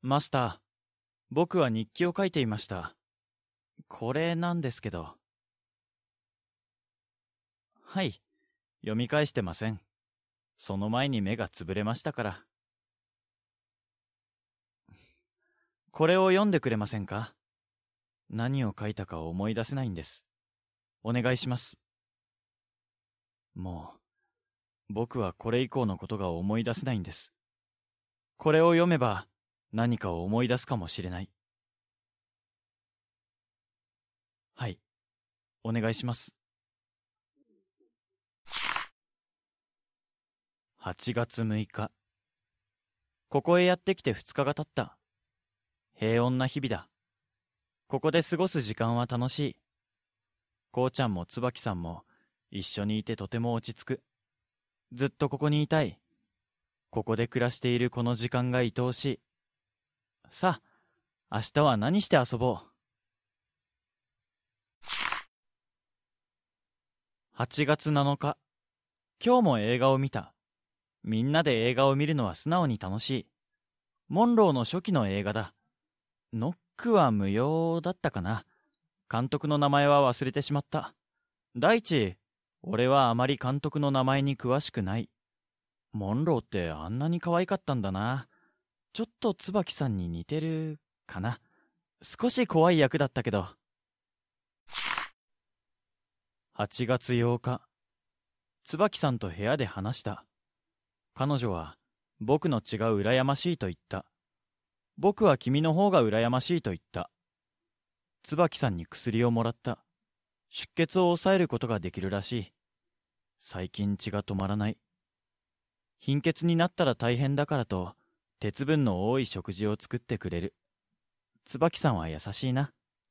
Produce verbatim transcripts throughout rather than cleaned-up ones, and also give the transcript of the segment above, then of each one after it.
マスター、僕は日記を書いていました。これなんですけど。はい、読み返してません。その前に目がつぶれましたから。これを読んでくれませんか？何を書いたか思い出せないんです。お願いします。もう、僕はこれ以降のことが思い出せないんです。これを読めば何かを思い出すかもしれない。はい、お願いします。はちがつむいか。ここへやってきてふつかが経った。平穏な日々だ。ここで過ごす時間は楽しい。こうちゃんも椿さんも一緒にいてとても落ち着く。ずっとここにいたい。ここで暮らしているこの時間が愛おしい。さあ、明日は何して遊ぼう。はちがつなのか。今日も映画を見た。みんなで映画を見るのは素直に楽しい。モンローの初期の映画だ。ノックは無用だったかな。監督の名前は忘れてしまった。第一、俺はあまり監督の名前に詳しくない。モンローってあんなに可愛かったんだな。ちょっと椿さんに似てるかな。少し怖い役だったけど。はちがつようか。椿さんと部屋で話した。彼女は僕の血が羨ましいと言った。僕は君の方が羨ましいと言った。椿さんに薬をもらった。出血を抑えることができるらしい。最近血が止まらない。貧血になったら大変だからと鉄分の多い食事を作ってくれる。椿さんは優しいな。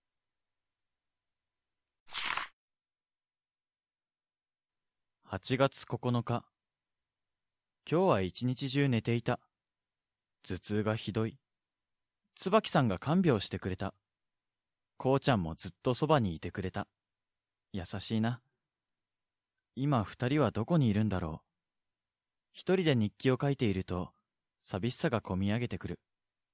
はちがつここのか。今日は一日中寝ていた。頭痛がひどい。椿さんが看病してくれた。こうちゃんもずっとそばにいてくれた。優しいな。今二人はどこにいるんだろう。一人で日記を書いていると寂しさがこみ上げてくる。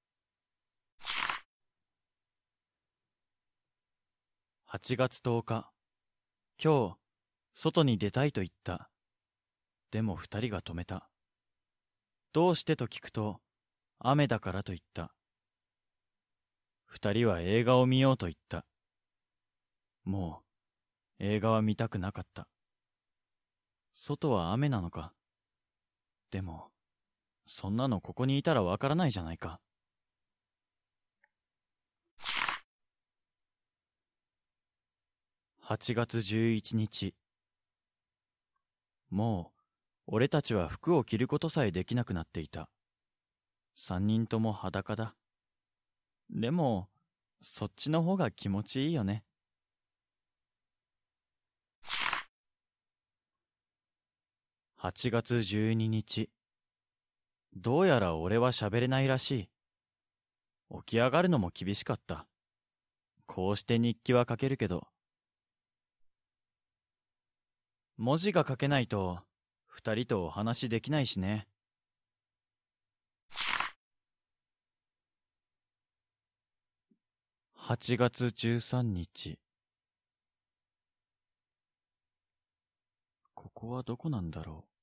はちがつとおか。今日外に出たいと言った。でも二人が止めた。どうしてと聞くと雨だからと言った。二人は映画を見ようと言った。もう映画は見たくなかった。外は雨なのか。でもそんなのここにいたらわからないじゃないか。はちがつじゅういちにち。もう俺たちは服を着ることさえできなくなっていた。三人とも裸だ。でもそっちの方が気持ちいいよね。はちがつじゅうににち。どうやら俺は喋れないらしい。起き上がるのも厳しかった。こうして日記は書けるけど、文字が書けないと二人とお話できないしね。はちがつじゅうさんにち。ここはどこなんだろ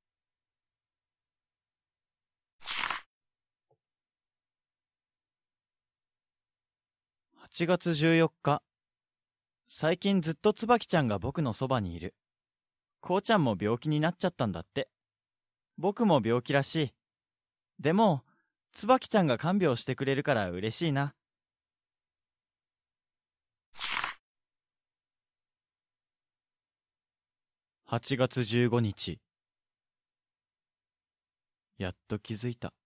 う。はちがつじゅうよっか。最近ずっと椿ちゃんが僕のそばにいる。こうちゃんも病気になっちゃったんだって。僕も病気らしい。でも椿ちゃんが看病してくれるから嬉しいな。はちがつじゅうごにち。やっと気づいた。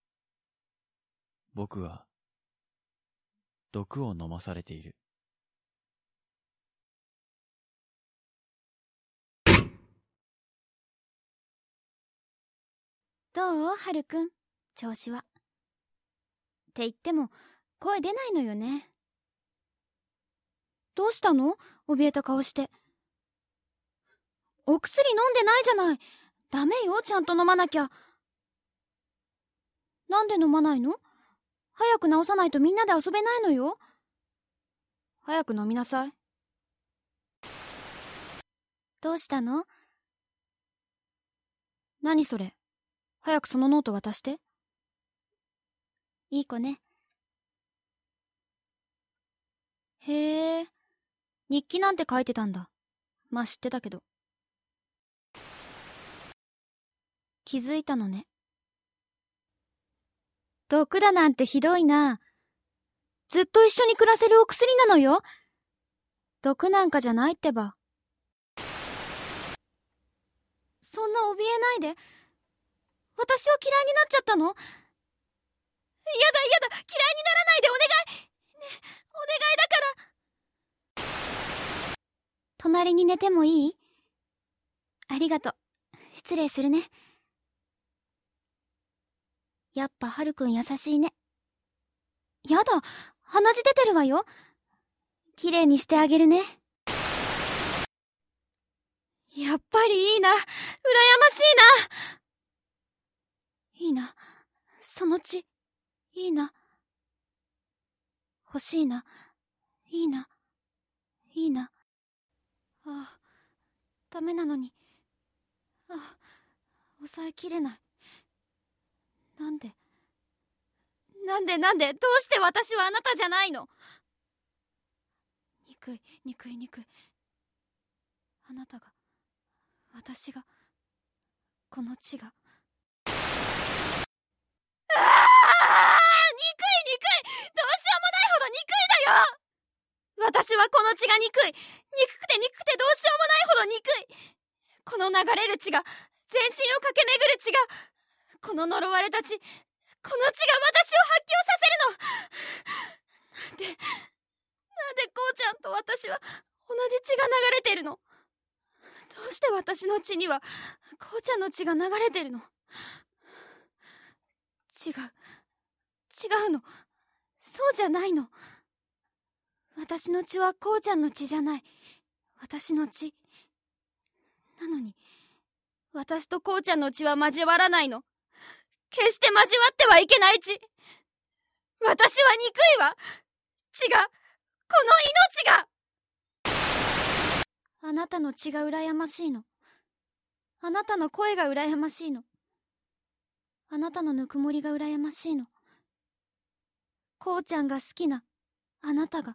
僕は毒を飲まされている。 どうはるくん、調子は。って言っても声出ないのよね。どうしたの？怯えた顔して。お薬飲んでないじゃない。ダメよ、ちゃんと飲まなきゃ。なんで飲まないの？ 早く直さないとみんなで遊べないのよ。早く飲みなさい。どうしたの？何それ？早くそのノート渡して。いい子ね。へえ、日記なんて書いてたんだ。まあ知ってたけど。気づいたのね。毒だなんてひどいな。ずっと一緒に暮らせるお薬なのよ。毒なんかじゃないってば。そんな怯えないで。私を嫌いになっちゃったの？やだやだ、嫌いにならないでお願い。ね、お願いだから。隣に寝てもいい？ありがとう。失礼するね。やっぱはるくん優しいね。やだ、鼻血出てるわよ。きれいにしてあげるね。やっぱりいいな。羨ましいな。いいな。その血、いいな。欲しいな。いいな。いいな。ああ、ダメなのに。ああ、抑えきれない。なんでなんでなんでどうして私はあなたじゃないの？憎い、憎い、憎い。あなたが、私が、この血が。ああ、憎い、憎い。どうしようもないほど憎いだよ。私はこの血が憎い。憎くて憎くてどうしようもないほど憎い。この流れる血が、全身を駆け巡る血が、この呪われた血、この血が私を発狂させるの。なんで、なんでこうちゃんと私は同じ血が流れてるの？どうして私の血にはこうちゃんの血が流れてるの？違う、違うの。そうじゃないの。私の血はこうちゃんの血じゃない。私の血。なのに、私とこうちゃんの血は交わらないの。決して交わってはいけない血。私は憎いわ。血が、この命が。あなたの血が羨ましいの。あなたの声が羨ましいの。あなたのぬくもりが羨ましいの。こうちゃんが好きなあなたが。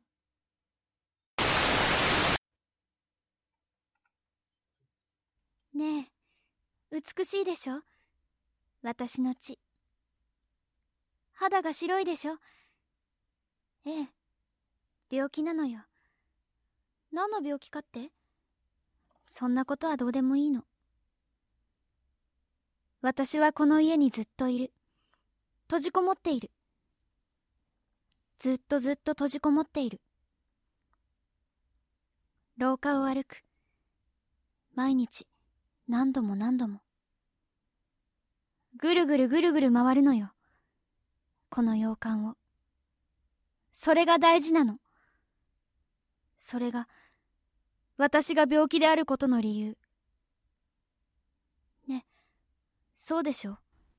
ねえ、美しいでしょ？私の血。肌が白いでしょ？ええ、病気なのよ。何の病気かって？そんなことはどうでもいいの。私はこの家にずっといる。閉じこもっている。ずっとずっと閉じこもっている。廊下を歩く。毎日、何度も何度も。ぐるぐるぐるぐる回るのよ。この洋館を。それが大事なの。それが、私が病気であることの理由。ね、そうでしょ？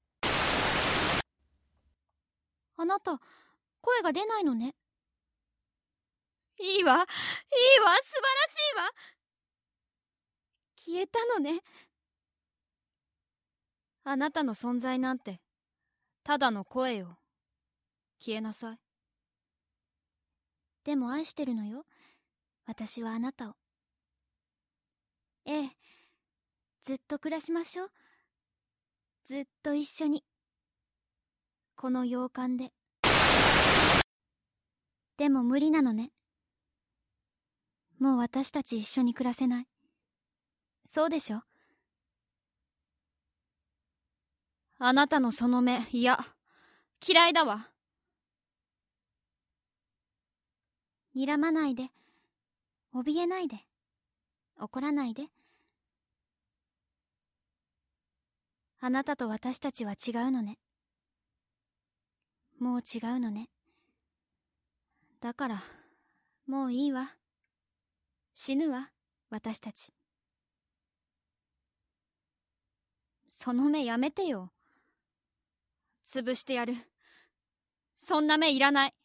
あなた、声が出ないのね。いいわ、いいわ、素晴らしいわ。消えたのね。あなたの存在なんて、ただの声よ。消えなさい。でも愛してるのよ。私はあなたを。ええ、ずっと暮らしましょう。ずっと一緒に。この洋館で。でも無理なのね。もう私たち一緒に暮らせない。そうでしょ？あなたのその目、いや、嫌いだわ。睨まないで。怯えないで。怒らないで。あなたと私たちは違うのね。もう違うのね。だから、もういいわ。死ぬわ、私たち。その目やめてよ。潰してやる。 そんな目いらない。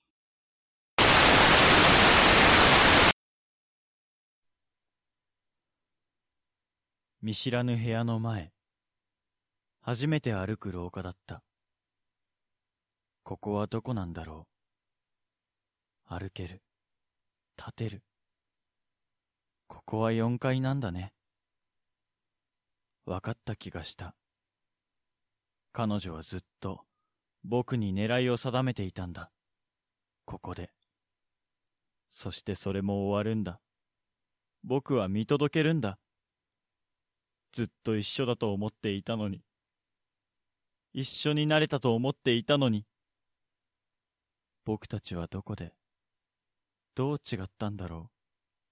見知らぬ部屋の前、初めて歩く廊下だった。ここはどこなんだろう。歩ける、立てる。ここはよんかいなんだね。わかった気がした。彼女はずっと僕に狙いを定めていたんだ。ここで。そしてそれも終わるんだ。僕は見届けるんだ。ずっと一緒だと思っていたのに。一緒になれたと思っていたのに。僕たちはどこで、どう違ったんだろう。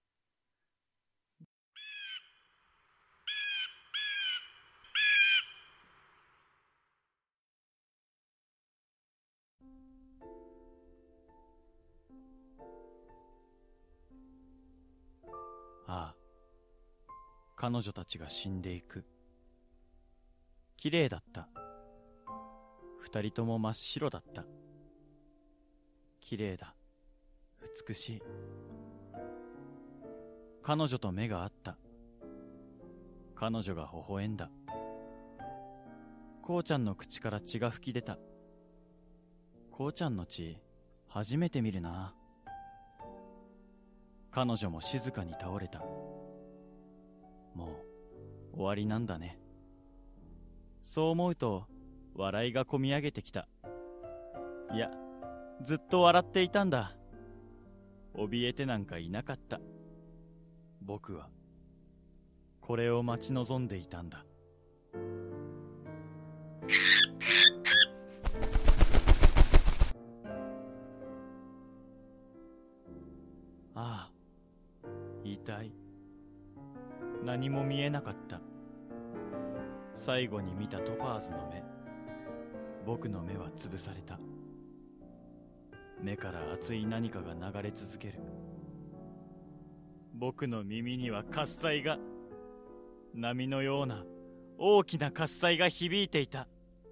ああ、彼女たちが死んでいく。綺麗だった。二人とも真っ白だった。綺麗だ。美しい。彼女と目が合った。彼女が微笑んだ。こうちゃんの口から血が噴き出た。こうちゃんの血、初めて見るな。彼女も静かに倒れた。もう終わりなんだね。そう思うと笑いがこみ上げてきた。いや、ずっと笑っていたんだ。怯えてなんかいなかった。僕はこれを待ち望んでいたんだ。ああ、痛い。何も見えなかった。最後に見たトパーズの目。僕の目は潰された。目から熱い何かが流れ続ける。僕の耳には喝采が、波のような大きな喝采が響いていた。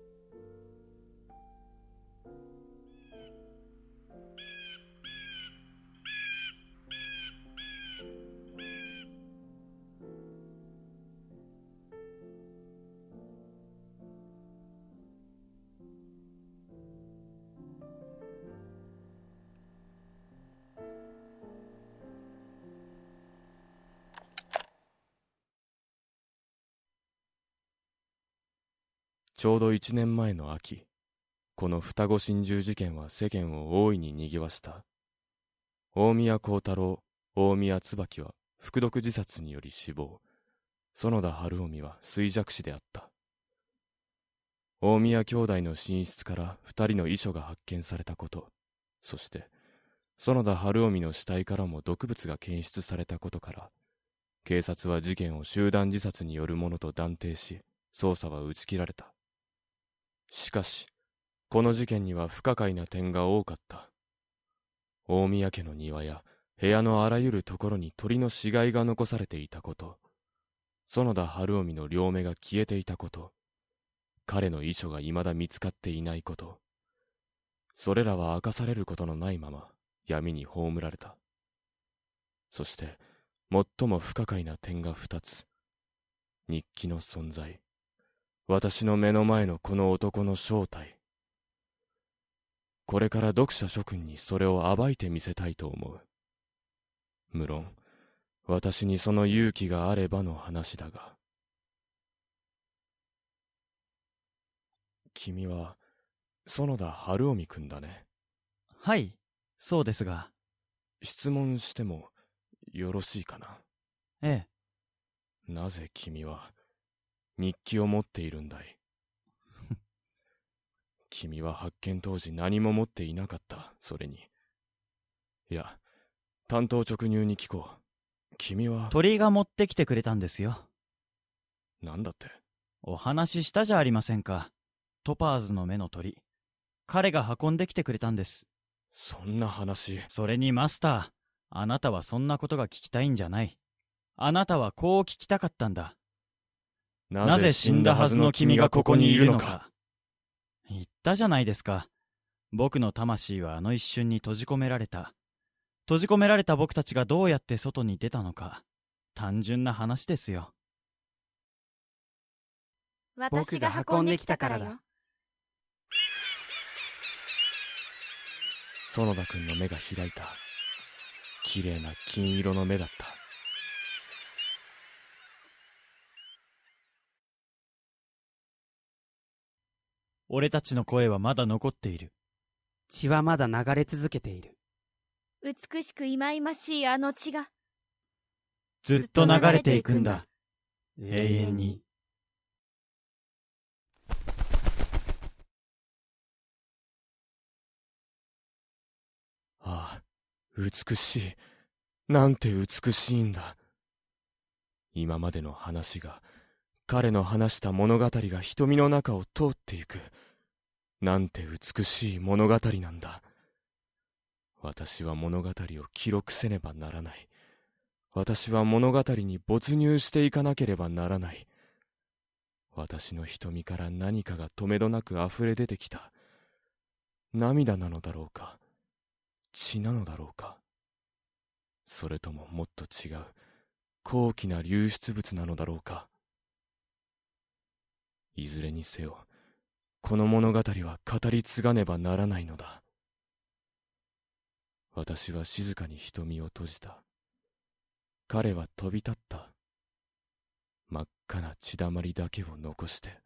ちょうど一年前の秋、この双子心中事件は世間を大いに賑わした。大宮幸太郎、大宮椿は服毒自殺により死亡。園田晴臣は衰弱死であった。大宮兄弟の寝室から二人の遺書が発見されたこと、そして園田晴臣の死体からも毒物が検出されたことから、警察は事件を集団自殺によるものと断定し、捜査は打ち切られた。しかし、この事件には不可解な点が多かった。大宮家の庭や部屋のあらゆるところに鳥の死骸が残されていたこと、園田晴臣の両目が消えていたこと、彼の遺書が未だ見つかっていないこと、それらは明かされることのないまま闇に葬られた。そして、最も不可解な点が二つ。日記の存在。私の目の前のこの男の正体。これから読者諸君にそれを暴いてみせたいと思う。無論、私にその勇気があればの話だが。君は、園田晴臣君だね。 はい、そうですが。 質問してもよろしいかな。 ええ。なぜ君は、日記を持っているんだい。君は発見当時何も持っていなかった、それに。いや、単刀直入に聞こう。君は鳥が持ってきてくれたんですよ。 なんだって。 お話ししたじゃありませんか。トパーズの目の鳥。彼が運んできてくれたんです。 そんな話。 それにマスター、あなたはそんなことが聞きたいんじゃない。あなたはこう聞きたかったんだ。なぜ死んだはずの君がここにいるのか。言ったじゃないですか。 僕の魂はあの一瞬に閉じ込められた。閉じ込められた僕たちがどうやって外に出たのか、単純な話ですよ。 私が運んできたからよ。 園田君の目が開いた。綺麗な金色の目だった。 俺たちの声はまだ残っている。 血はまだ流れ続けている。 美しく忌々しいあの血がずっと流れていくんだ。永遠に。 ああ、美しい。なんて美しいんだ。今までの話が、彼の話した物語が瞳の中を通っていく。なんて美しい物語なんだ。私は物語を記録せねばならない。私は物語に没入していかなければならない。私の瞳から何かがとめどなく溢れ出てきた。涙なのだろうか、血なのだろうか、それとももっと違う高貴な流出物なのだろうか。いずれにせよ、この物語は語り継がねばならないのだ。私は静かに瞳を閉じた。彼は飛び立った。真っ赤な血だまりだけを残して。